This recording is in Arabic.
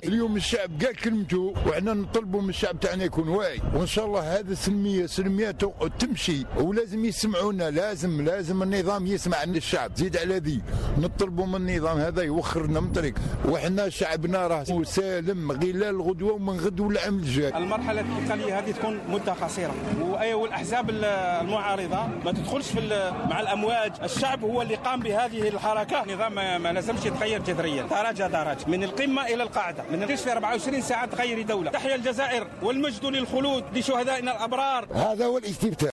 اليوم الشعب قال كلمته، وحنا نطلبوا من الشعب تاعنا يكون واعي، وان شاء الله هذا سلميته تمشي، ولازم يسمعونا. لازم النظام يسمع عن الشعب. زيد على ذي نطلبوا من النظام هذا يوخرنا من طريق، وحنا شعبنا راه سالم غير الغدوه ومن غدو العام الجاي. المرحله الانتقاليه هذه تكون مده قصيره، والاحزاب المعارضه ما تدخلش مع الامواج. الشعب هو اللي قام بهذه الحركه. النظام ما لازمش يتغير جذريا، درجه من القمه الى القاعده. من في 24 ساعه تغير دوله. تحيا الجزائر والمجد للخلود لشهدائنا الابرار. هذا هو الاستفتاء.